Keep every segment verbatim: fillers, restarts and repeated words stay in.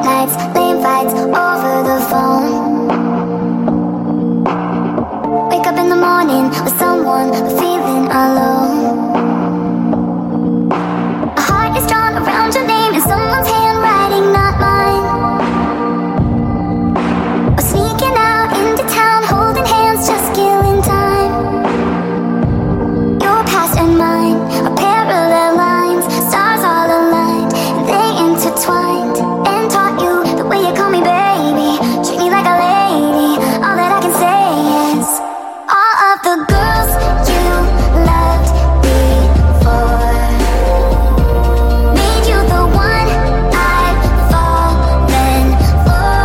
nights, late fights over the phone. Wake up in the morning with someone, but feeling alone. A heart is drawn around your name in someone's handwriting, not mine. Or sneaking out into town, holding hands, just killing time. Your past and mine are parallel lines, stars all aligned, and they intertwined. And taught you the way you call me baby, treat me like a lady. All that I can say is, all of the girls you loved before made you the one I've fallen for.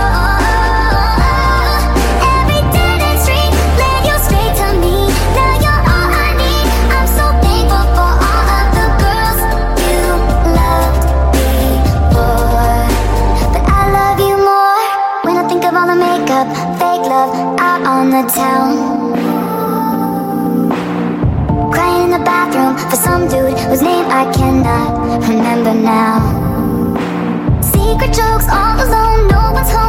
Every dead end street led you straight to me. Now you're all I need. I'm so thankful for all of the girls you loved before. But I love you more when I think of all the makeup, fake love out on the town. Crying in the bathroom for some dude whose name I cannot remember now. Secret jokes all alone, no one's home.